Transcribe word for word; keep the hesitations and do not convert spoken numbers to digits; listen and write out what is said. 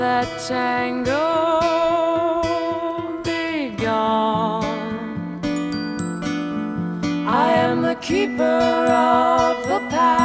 that tango be gone. I am the keeper of the past.